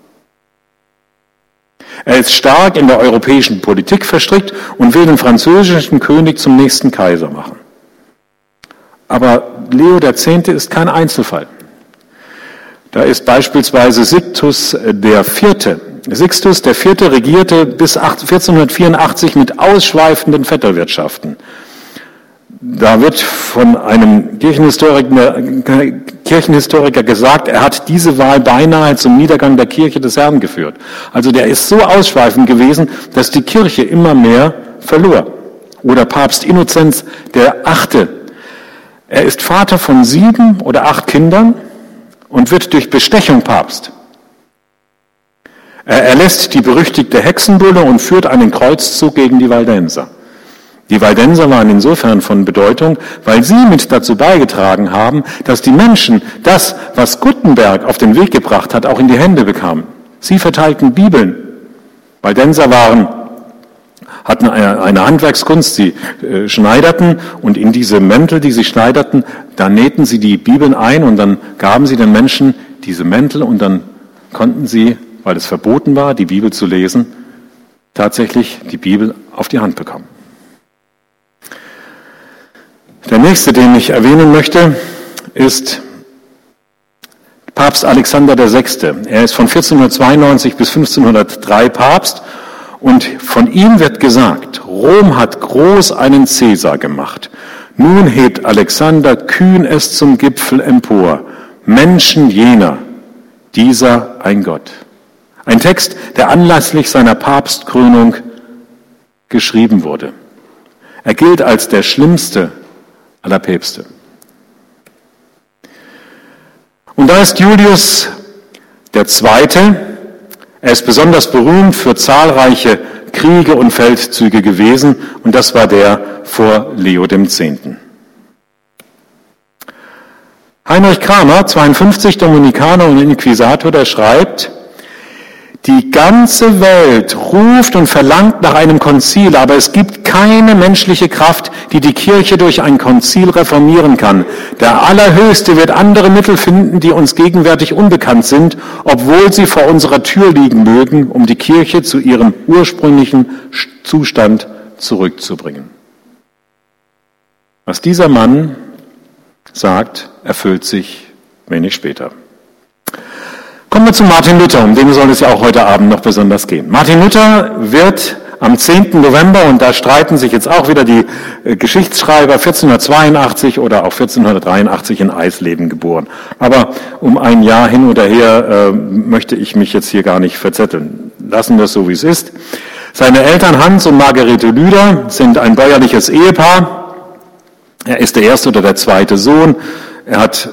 Er ist stark in der europäischen Politik verstrickt und will den französischen König zum nächsten Kaiser machen. Aber Leo X. ist kein Einzelfall. Da ist beispielsweise Sixtus IV. Sixtus IV. Regierte bis 1484 mit ausschweifenden Vetternwirtschaften. Da wird von einem Kirchenhistoriker gesagt, er hat diese Wahl beinahe zum Niedergang der Kirche des Herrn geführt. Also der ist so ausschweifend gewesen, dass die Kirche immer mehr verlor. Oder Papst Innozenz VIII. Er ist Vater von 7 oder 8 Kindern und wird durch Bestechung Papst. Er erlässt die berüchtigte Hexenbulle und führt einen Kreuzzug gegen die Waldenser. Die Waldenser waren insofern von Bedeutung, weil sie mit dazu beigetragen haben, dass die Menschen das, was Gutenberg auf den Weg gebracht hat, auch in die Hände bekamen. Sie verteilten Bibeln. Waldenser hatten eine Handwerkskunst, sie schneiderten und in diese Mäntel, die sie schneiderten, da nähten sie die Bibeln ein und dann gaben sie den Menschen diese Mäntel und dann konnten sie, weil es verboten war, die Bibel zu lesen, tatsächlich die Bibel auf die Hand bekommen. Der nächste, den ich erwähnen möchte, ist Papst Alexander VI. Er ist von 1492 bis 1503 Papst und von ihm wird gesagt, Rom hat groß einen Cäsar gemacht. Nun hebt Alexander kühn es zum Gipfel empor. Menschen jener, dieser ein Gott. Ein Text, der anlässlich seiner Papstkrönung geschrieben wurde. Er gilt als der schlimmste aller Päpste. Und da ist Julius II. Er ist besonders berühmt für zahlreiche Kriege und Feldzüge gewesen und das war der vor Leo X. Heinrich Kramer, 52, Dominikaner und Inquisitor, der schreibt, die ganze Welt ruft und verlangt nach einem Konzil, aber es gibt keine menschliche Kraft, die die Kirche durch ein Konzil reformieren kann. Der Allerhöchste wird andere Mittel finden, die uns gegenwärtig unbekannt sind, obwohl sie vor unserer Tür liegen mögen, um die Kirche zu ihrem ursprünglichen Zustand zurückzubringen. Was dieser Mann sagt, erfüllt sich wenig später. Kommen wir zu Martin Luther, um den soll es ja auch heute Abend noch besonders gehen. Martin Luther wird am 10. November, und da streiten sich jetzt auch wieder die Geschichtsschreiber, 1482 oder auch 1483 in Eisleben geboren. Aber um ein Jahr hin oder her möchte ich mich jetzt hier gar nicht verzetteln. Lassen wir es so, wie es ist. Seine Eltern Hans und Margarete Lüder sind ein bäuerliches Ehepaar. Er ist der erste oder der zweite Sohn. Er hat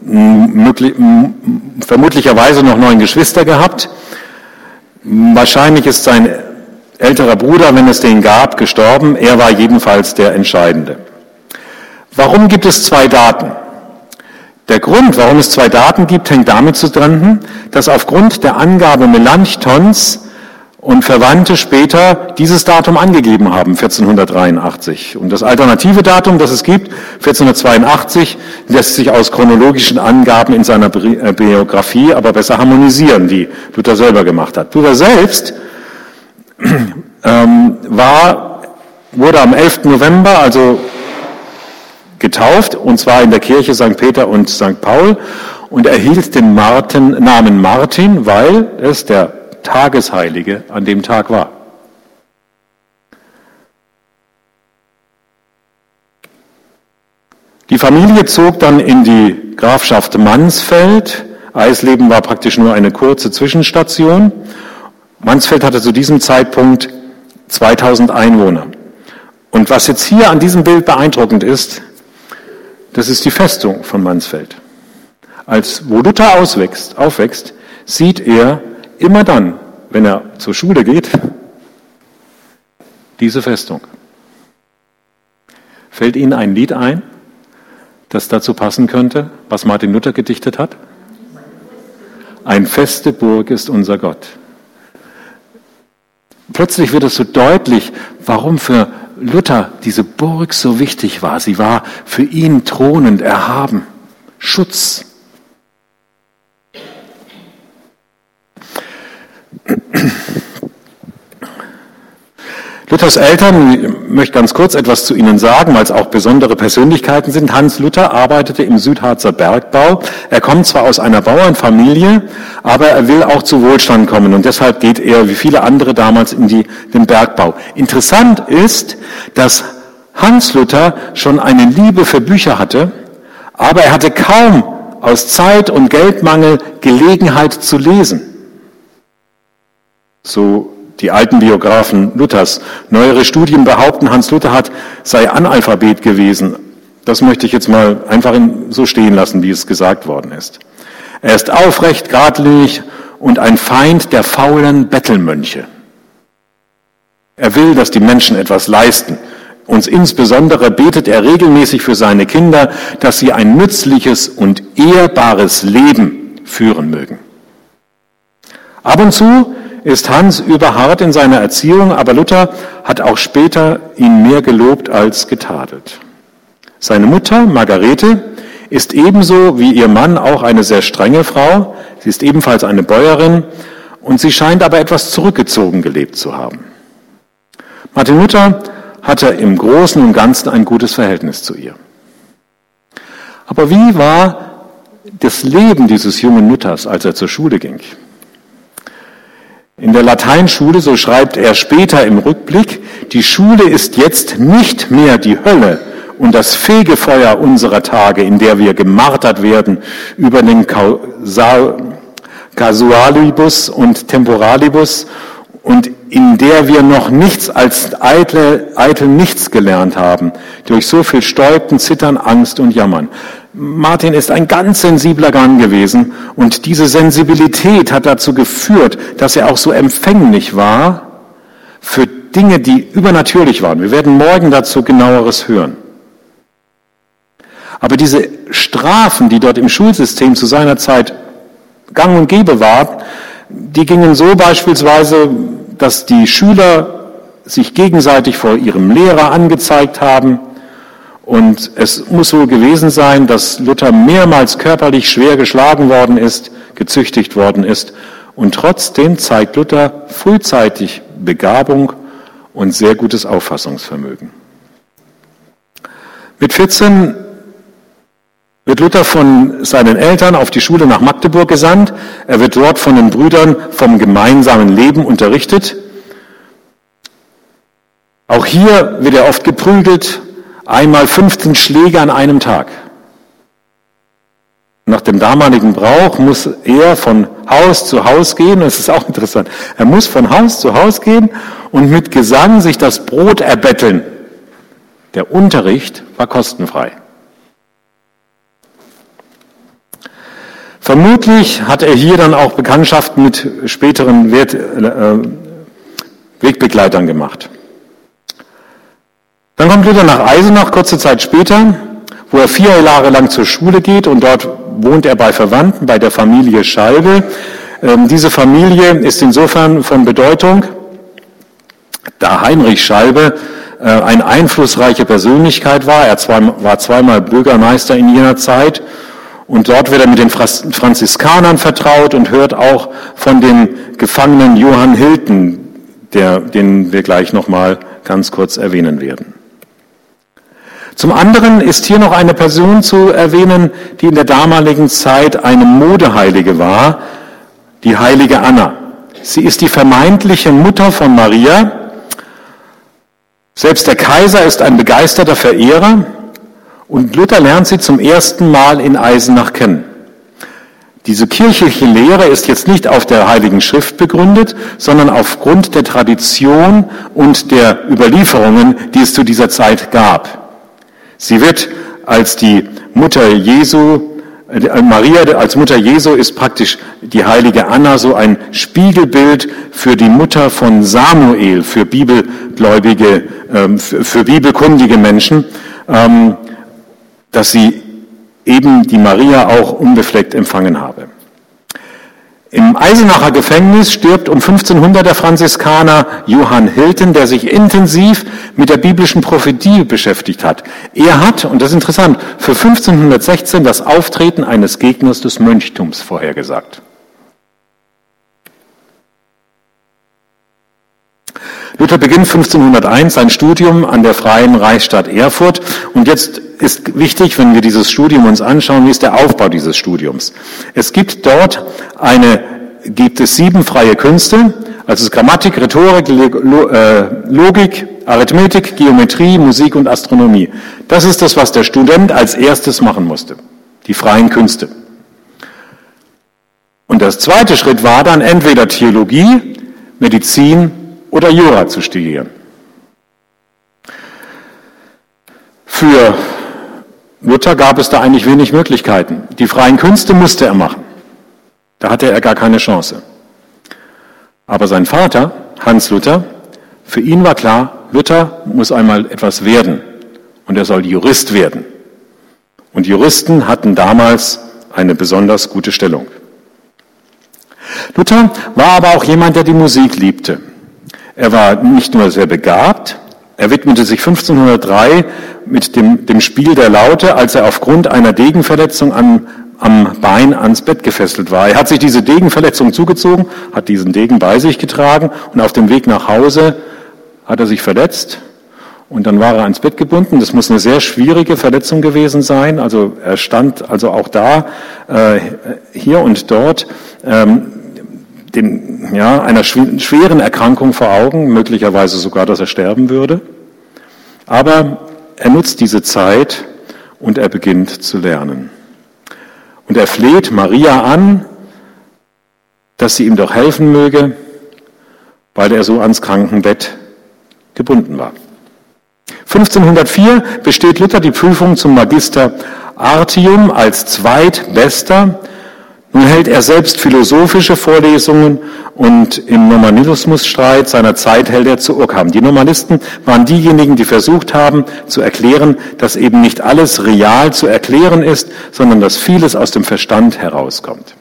vermutlicherweise noch 9 Geschwister gehabt. Wahrscheinlich ist sein älterer Bruder, wenn es den gab, gestorben. Er war jedenfalls der Entscheidende. Warum gibt es 2 Daten? Der Grund, warum es 2 Daten gibt, hängt damit zusammen, dass aufgrund der Angabe Melanchthons und Verwandte später dieses Datum angegeben haben, 1483. Und das alternative Datum, das es gibt, 1482, lässt sich aus chronologischen Angaben in seiner Biografie aber besser harmonisieren, die Luther selber gemacht hat. Luther selbst wurde am 11. November, also getauft, und zwar in der Kirche St. Peter und St. Paul, und erhielt den Namen Martin, weil es der Tagesheilige an dem Tag war. Die Familie zog dann in die Grafschaft Mansfeld, Eisleben war praktisch nur eine kurze Zwischenstation. Mansfeld hatte zu diesem Zeitpunkt 2000 Einwohner. Und was jetzt hier an diesem Bild beeindruckend ist, das ist die Festung von Mansfeld. Wo Luther aufwächst, sieht er immer dann, wenn er zur Schule geht, diese Festung. Fällt Ihnen ein Lied ein, das dazu passen könnte, was Martin Luther gedichtet hat? Ein feste Burg ist unser Gott. Plötzlich wird es so deutlich, warum für Luther diese Burg so wichtig war. Sie war für ihn thronend, erhaben, Schutz. Luthers Eltern, ich möchte ganz kurz etwas zu ihnen sagen, weil es auch besondere Persönlichkeiten sind. Hans Luther arbeitete im Südharzer Bergbau. Er kommt zwar aus einer Bauernfamilie, aber er will auch zu Wohlstand kommen und deshalb geht er, wie viele andere damals, in den Bergbau. Interessant ist, dass Hans Luther schon eine Liebe für Bücher hatte, aber er hatte kaum aus Zeit- und Geldmangel Gelegenheit zu lesen. So die alten Biografen Luthers. Neuere Studien behaupten, Hans Luther sei Analphabet gewesen. Das möchte ich jetzt mal einfach so stehen lassen, wie es gesagt worden ist. Er ist aufrecht, geradlinig und ein Feind der faulen Bettelmönche. Er will, dass die Menschen etwas leisten. Und insbesondere betet er regelmäßig für seine Kinder, dass sie ein nützliches und ehrbares Leben führen mögen. Ab und zu ist Hans überhart in seiner Erziehung, aber Luther hat auch später ihn mehr gelobt als getadelt. Seine Mutter, Margarete, ist ebenso wie ihr Mann auch eine sehr strenge Frau. Sie ist ebenfalls eine Bäuerin und sie scheint aber etwas zurückgezogen gelebt zu haben. Martin Luther hatte im Großen und Ganzen ein gutes Verhältnis zu ihr. Aber wie war das Leben dieses jungen Luthers, als er zur Schule ging? In der Lateinschule, so schreibt er später im Rückblick, die Schule ist jetzt nicht mehr die Hölle und das Fegefeuer unserer Tage, in der wir gemartert werden über den Casualibus und Temporalibus und in der wir noch nichts als eitel nichts gelernt haben, durch so viel Stäubten, Zittern, Angst und Jammern. Martin ist ein ganz sensibler Mann gewesen und diese Sensibilität hat dazu geführt, dass er auch so empfänglich war für Dinge, die übernatürlich waren. Wir werden morgen dazu genaueres hören. Aber diese Strafen, die dort im Schulsystem zu seiner Zeit gang und gäbe waren, die gingen so beispielsweise, dass die Schüler sich gegenseitig vor ihrem Lehrer angezeigt haben. Und es muss wohl gewesen sein, dass Luther mehrmals körperlich schwer geschlagen worden ist, gezüchtigt worden ist. Und trotzdem zeigt Luther frühzeitig Begabung und sehr gutes Auffassungsvermögen. Mit 14 wird Luther von seinen Eltern auf die Schule nach Magdeburg gesandt. Er wird dort von den Brüdern vom gemeinsamen Leben unterrichtet. Auch hier wird er oft geprügelt. Einmal 15 Schläge an einem Tag. Nach dem damaligen Brauch muss er von Haus zu Haus gehen. Das ist auch interessant. Er muss von Haus zu Haus gehen und mit Gesang sich das Brot erbetteln. Der Unterricht war kostenfrei. Vermutlich hat er hier dann auch Bekanntschaften mit späteren Wegbegleitern gemacht. Dann kommt Luther nach Eisenach, kurze Zeit später, wo er 4 Jahre lang zur Schule geht und dort wohnt er bei Verwandten, bei der Familie Schalbe. Diese Familie ist insofern von Bedeutung, da Heinrich Schalbe eine einflussreiche Persönlichkeit war. Er war zweimal Bürgermeister in jener Zeit und dort wird er mit den Franziskanern vertraut und hört auch von dem Gefangenen Johann Hilton, den wir gleich nochmal ganz kurz erwähnen werden. Zum anderen ist hier noch eine Person zu erwähnen, die in der damaligen Zeit eine Modeheilige war, die heilige Anna. Sie ist die vermeintliche Mutter von Maria. Selbst der Kaiser ist ein begeisterter Verehrer und Luther lernt sie zum ersten Mal in Eisenach kennen. Diese kirchliche Lehre ist jetzt nicht auf der Heiligen Schrift begründet, sondern aufgrund der Tradition und der Überlieferungen, die es zu dieser Zeit gab. Sie wird als die Mutter Jesu, Maria als Mutter Jesu ist praktisch die heilige Anna so ein Spiegelbild für die Mutter von Samuel, für bibelgläubige, für bibelkundige Menschen, dass sie eben die Maria auch unbefleckt empfangen habe. Im Eisenacher Gefängnis stirbt um 1500 der Franziskaner Johann Hilton, der sich intensiv mit der biblischen Prophetie beschäftigt hat. Er hat, und das ist interessant, für 1516 das Auftreten eines Gegners des Mönchtums vorhergesagt. Luther beginnt 1501 sein Studium an der Freien Reichsstadt Erfurt. Und jetzt ist wichtig, wenn wir dieses Studium uns anschauen, wie ist der Aufbau dieses Studiums. Es gibt dort gibt es 7 freie Künste, also Grammatik, Rhetorik, Logik, Arithmetik, Geometrie, Musik und Astronomie. Das ist das, was der Student als erstes machen musste, die freien Künste. Und der zweite Schritt war dann entweder Theologie, Medizin oder Jura zu studieren. Für Luther gab es da eigentlich wenig Möglichkeiten. Die freien Künste musste er machen. Da hatte er gar keine Chance. Aber sein Vater, Hans Luther, für ihn war klar, Luther muss einmal etwas werden und er soll Jurist werden. Und Juristen hatten damals eine besonders gute Stellung. Luther war aber auch jemand, der die Musik liebte. Er war nicht nur sehr begabt, er widmete sich 1503 mit dem Spiel der Laute, als er aufgrund einer Degenverletzung am Bein ans Bett gefesselt war. Er hat sich diese Degenverletzung zugezogen, hat diesen Degen bei sich getragen und auf dem Weg nach Hause hat er sich verletzt und dann war er ans Bett gebunden. Das muss eine sehr schwierige Verletzung gewesen sein. Also er stand also auch da, hier und dort, einer schweren Erkrankung vor Augen, möglicherweise sogar, dass er sterben würde. Aber er nutzt diese Zeit und er beginnt zu lernen. Und er fleht Maria an, dass sie ihm doch helfen möge, weil er so ans Krankenbett gebunden war. 1504 besteht Luther die Prüfung zum Magister Artium als Zweitbester. Nun hält er selbst philosophische Vorlesungen und im Nominalismusstreit seiner Zeit hält er zu Ockham. Die Nominalisten waren diejenigen, die versucht haben zu erklären, dass eben nicht alles real zu erklären ist, sondern dass vieles aus dem Verstand herauskommt.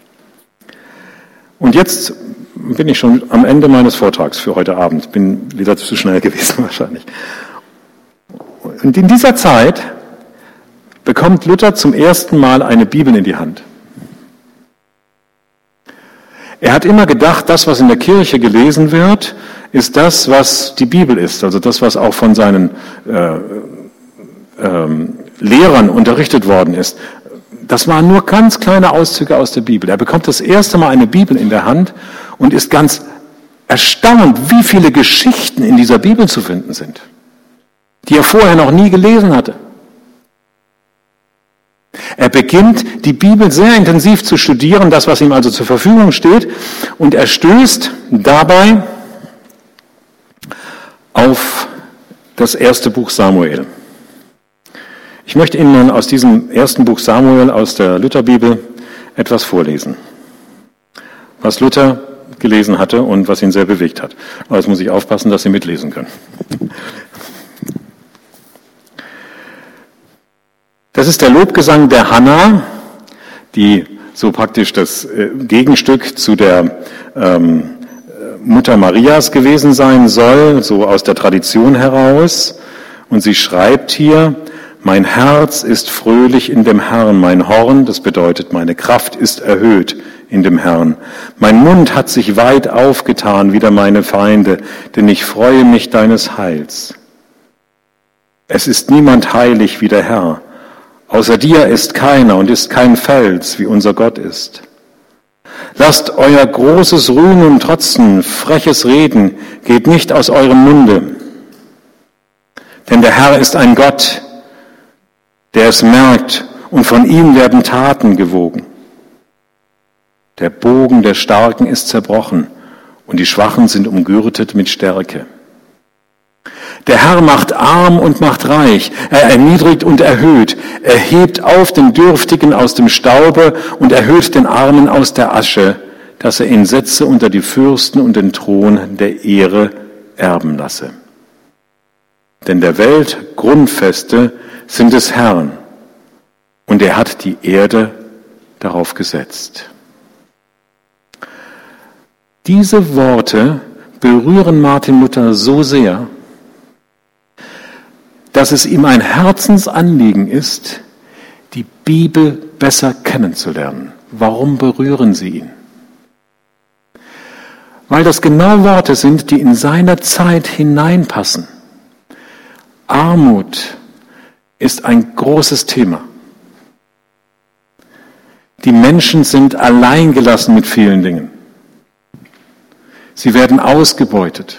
Und jetzt bin ich schon am Ende meines Vortrags für heute Abend. Bin wieder zu schnell gewesen wahrscheinlich. Und in dieser Zeit bekommt Luther zum ersten Mal eine Bibel in die Hand. Er hat immer gedacht, das, was in der Kirche gelesen wird, ist das, was die Bibel ist, also das, was auch von seinen Lehrern unterrichtet worden ist. Das waren nur ganz kleine Auszüge aus der Bibel. Er bekommt das erste Mal eine Bibel in der Hand und ist ganz erstaunt, wie viele Geschichten in dieser Bibel zu finden sind, die er vorher noch nie gelesen hatte. Er beginnt, die Bibel sehr intensiv zu studieren, das, was ihm also zur Verfügung steht, und er stößt dabei auf das erste Buch Samuel. Ich möchte Ihnen nun aus diesem ersten Buch Samuel aus der Lutherbibel etwas vorlesen, was Luther gelesen hatte und was ihn sehr bewegt hat. Aber jetzt muss ich aufpassen, dass Sie mitlesen können. Das ist der Lobgesang der Hannah, die so praktisch das Gegenstück zu der Mutter Marias gewesen sein soll, so aus der Tradition heraus. Und sie schreibt hier, mein Herz ist fröhlich in dem Herrn, mein Horn, das bedeutet, meine Kraft ist erhöht in dem Herrn. Mein Mund hat sich weit aufgetan wider meine Feinde, denn ich freue mich deines Heils. Es ist niemand heilig wie der Herr. Außer dir ist keiner und ist kein Fels, wie unser Gott ist. Lasst euer großes Rühmen und Trotzen, freches Reden, geht nicht aus eurem Munde. Denn der Herr ist ein Gott, der es merkt, und von ihm werden Taten gewogen. Der Bogen der Starken ist zerbrochen und die Schwachen sind umgürtet mit Stärke. Der Herr macht arm und macht reich, er erniedrigt und erhöht, er hebt auf den Dürftigen aus dem Staube und erhöht den Armen aus der Asche, dass er ihn setze unter die Fürsten und den Thron der Ehre erben lasse. Denn der Welt Grundfeste sind des Herrn, und er hat die Erde darauf gesetzt. Diese Worte berühren Martin Luther so sehr, dass es ihm ein Herzensanliegen ist, die Bibel besser kennenzulernen. Warum berühren sie ihn? Weil das genau Worte sind, die in seiner Zeit hineinpassen. Armut ist ein großes Thema. Die Menschen sind alleingelassen mit vielen Dingen. Sie werden ausgebeutet.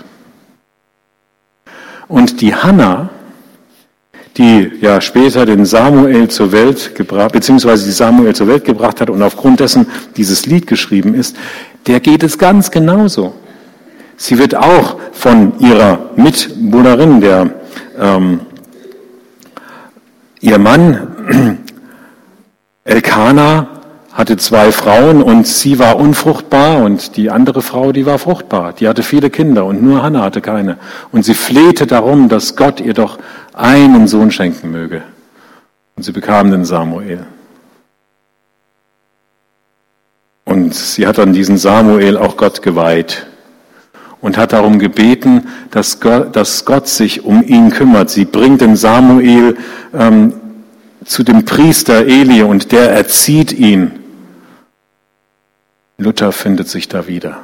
Und die Hannah, die ja später den Samuel zur Welt gebracht, beziehungsweise die Samuel zur Welt gebracht hat und aufgrund dessen dieses Lied geschrieben ist, der geht es ganz genauso. Sie wird auch von ihrer Mitbrüderin, ihr Mann Elkana hatte 2 Frauen und sie war unfruchtbar und die andere Frau, die war fruchtbar. Die hatte viele Kinder und nur Hannah hatte keine. Und sie flehte darum, dass Gott ihr doch einen Sohn schenken möge. Und sie bekam den Samuel. Und sie hat dann diesen Samuel auch Gott geweiht und hat darum gebeten, dass Gott sich um ihn kümmert. Sie bringt den Samuel zu dem Priester Eli und der erzieht ihn. Luther findet sich da wieder.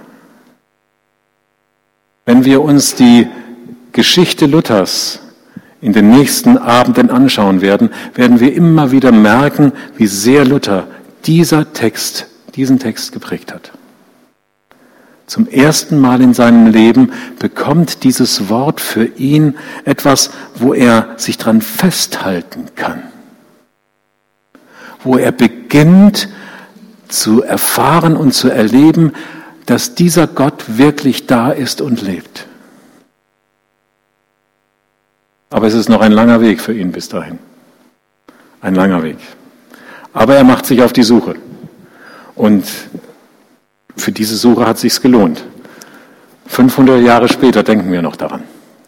Wenn wir uns die Geschichte Luthers in den nächsten Abenden anschauen werden, werden wir immer wieder merken, wie sehr Luther diesen Text geprägt hat. Zum ersten Mal in seinem Leben bekommt dieses Wort für ihn etwas, wo er sich dran festhalten kann. Wo er beginnt zu erfahren und zu erleben, dass dieser Gott wirklich da ist und lebt. Aber es ist noch ein langer Weg für ihn bis dahin. Ein langer Weg. Aber er macht sich auf die Suche. Und für diese Suche hat es sich gelohnt. 500 Jahre später denken wir noch daran.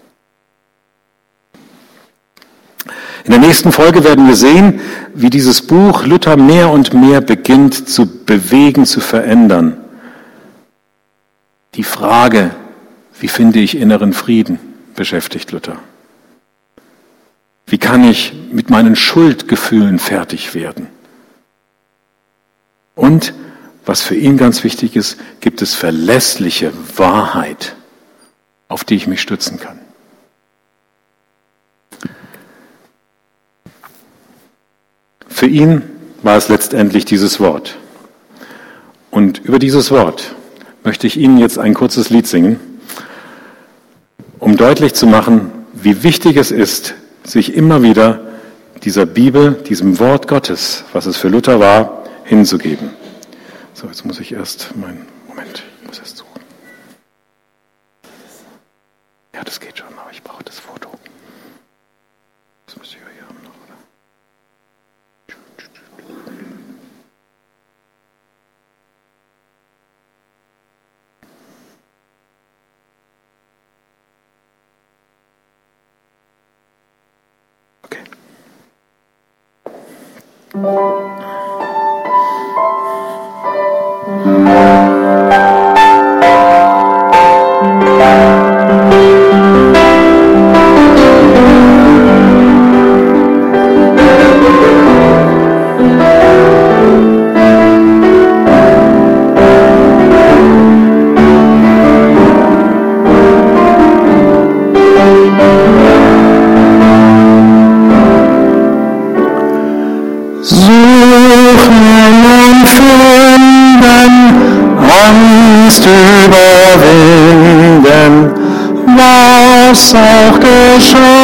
In der nächsten Folge werden wir sehen, wie dieses Buch Luther mehr und mehr beginnt zu bewegen, zu verändern. Die Frage, wie finde ich inneren Frieden, beschäftigt Luther. Wie kann ich mit meinen Schuldgefühlen fertig werden? Und, was für ihn ganz wichtig ist, gibt es verlässliche Wahrheit, auf die ich mich stützen kann. Für ihn war es letztendlich dieses Wort. Und über dieses Wort möchte ich Ihnen jetzt ein kurzes Lied singen, um deutlich zu machen, wie wichtig es ist, sich immer wieder dieser Bibel, diesem Wort Gottes, was es für Luther war, hinzugeben. So, jetzt muss ich erst ich muss erst suchen. Ja, das geht schon, aber ich brauche das Foto. Das müsste ich ja hier haben noch, oder? Okay. Was auch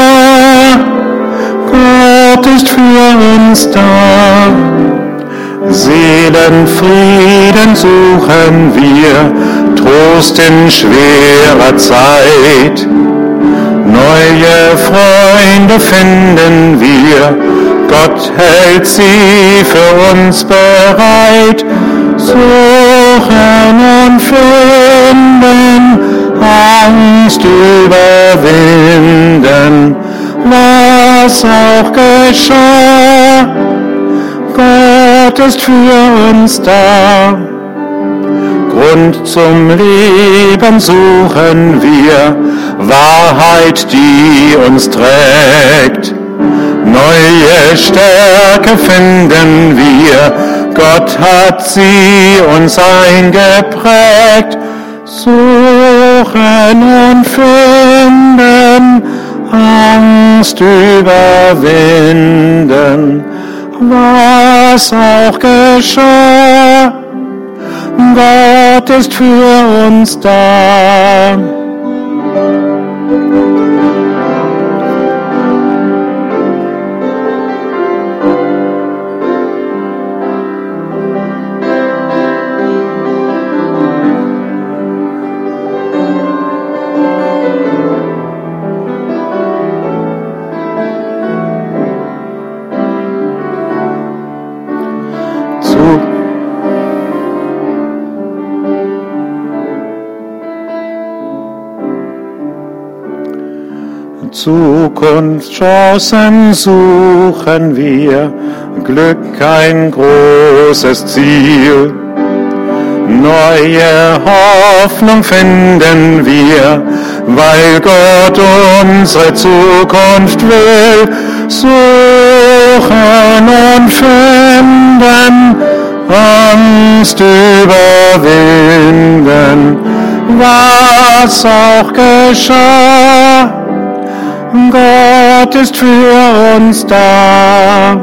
geschah, Gott ist für uns da. Seelenfrieden suchen wir, Trost in schwerer Zeit. Neue Freunde finden wir, Gott hält sie für uns bereit. Suchen und finden, Angst überwinden, was auch geschah. Gott ist für uns da. Grund zum Leben suchen wir, Wahrheit, die uns trägt. Neue Stärke finden wir, Gott hat sie uns eingeprägt. Suchen und finden, Angst überwinden, was auch geschah. Gott ist für uns da. Zukunftschancen suchen wir, Glück ein großes Ziel. Neue Hoffnung finden wir, weil Gott unsere Zukunft will. Suchen und finden, Angst überwinden, was auch geschah. Gott ist für uns da.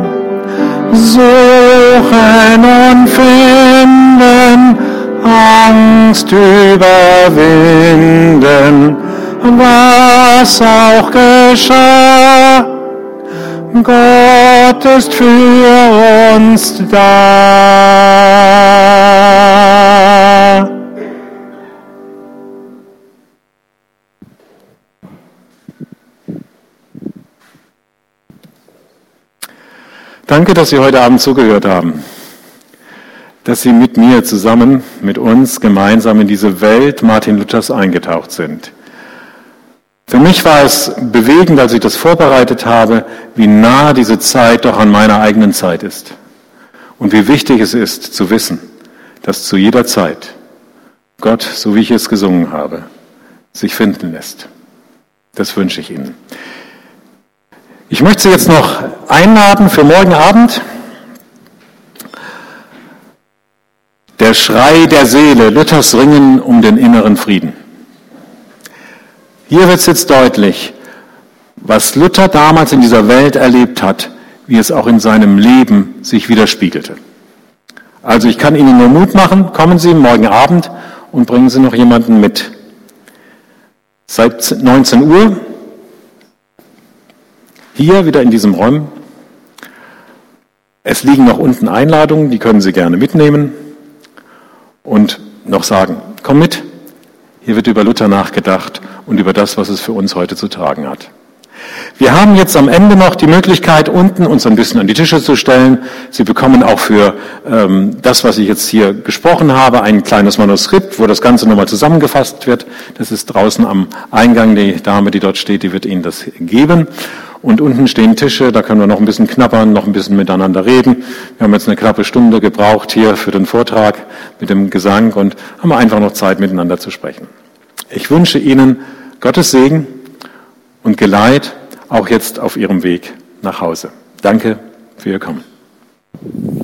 Suchen und finden, Angst überwinden, was auch geschah. Gott ist für uns da. Danke, dass Sie heute Abend zugehört haben, dass Sie mit mir zusammen, mit uns gemeinsam in diese Welt Martin Luthers eingetaucht sind. Für mich war es bewegend, als ich das vorbereitet habe, wie nah diese Zeit doch an meiner eigenen Zeit ist und wie wichtig es ist zu wissen, dass zu jeder Zeit Gott, so wie ich es gesungen habe, sich finden lässt. Das wünsche ich Ihnen. Ich möchte Sie jetzt noch einladen für morgen Abend. Der Schrei der Seele, Luthers Ringen um den inneren Frieden. Hier wird es jetzt deutlich, was Luther damals in dieser Welt erlebt hat, wie es auch in seinem Leben sich widerspiegelte. Also ich kann Ihnen nur Mut machen, kommen Sie morgen Abend und bringen Sie noch jemanden mit. Seit 19 Uhr. Hier wieder in diesem Raum. Es liegen noch unten Einladungen, die können Sie gerne mitnehmen und noch sagen, komm mit, hier wird über Luther nachgedacht und über das, was es für uns heute zu tragen hat. Wir haben jetzt am Ende noch die Möglichkeit, unten uns ein bisschen an die Tische zu stellen. Sie bekommen auch für das, was ich jetzt hier gesprochen habe, ein kleines Manuskript, wo das Ganze nochmal zusammengefasst wird. Das ist draußen am Eingang, die Dame, die dort steht, die wird Ihnen das geben. Und unten stehen Tische, da können wir noch ein bisschen knabbern, noch ein bisschen miteinander reden. Wir haben jetzt eine knappe Stunde gebraucht hier für den Vortrag mit dem Gesang und haben einfach noch Zeit, miteinander zu sprechen. Ich wünsche Ihnen Gottes Segen und Geleit, auch jetzt auf Ihrem Weg nach Hause. Danke für Ihr Kommen.